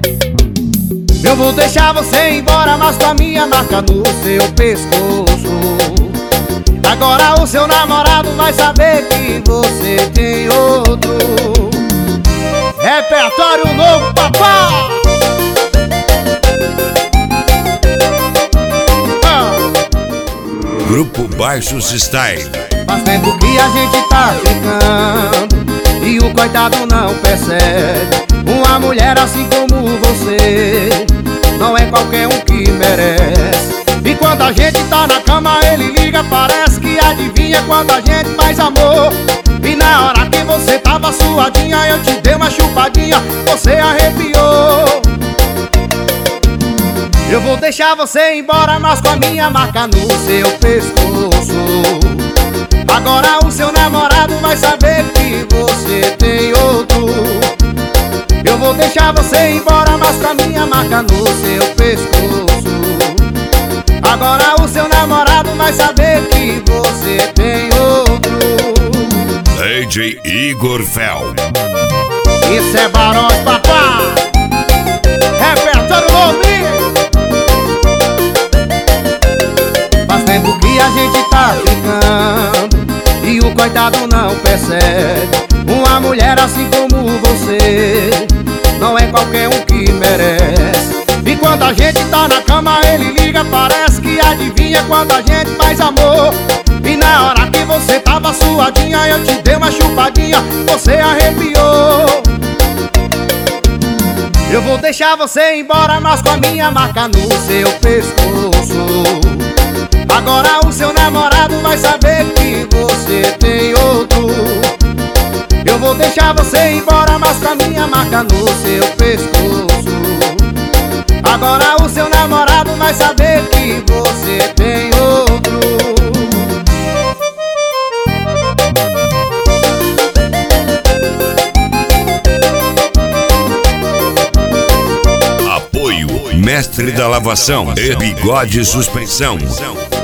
Eu vou deixar você ir embora, mas com a minha marca no seu pescoço. Agora o seu namorado vai saber que você tem outro. Repertório novo, papai! Grupo Baixos Style. Faz tempo que a gente tá ficando e o coitado não percebe. Uma mulher assim como você não é qualquer um que merece. E quando a gente tá na cama ele liga, parece que adivinha quando a gente faz amor. E na hora que você tava suadinha eu te dei uma chupadinha, você arrepiou. Eu vou deixar você ir embora, mas com a minha marca no seu pescoço. Agora o seu namorado vai saber que você tem outro. Eu vou deixar você ir embora, mas com a minha marca no seu pescoço. Agora o seu namorado vai saber que você tem outro. DJ Igor Fel. Isso é Barões, papai. Repertório novinho. Faz tempo que a gente tá ficando e o coitado não percebe. Uma mulher assim como você não é qualquer um que merece. E quando a gente tá na cama ele liga, parece que adivinha quando a gente faz amor. E na hora que você tava suadinha eu te dei uma chupadinha, você arrepiou. Eu vou deixar você ir embora, mas com a minha marca no seu pescoço. Agora o seu namorado vai saber que você tem outro. Eu vou deixar você ir embora, mas com a minha marca no seu pescoço. Agora o seu namorado vai saber que você tem outro. Apoio Mestre da Lavação e Bigode Suspensão.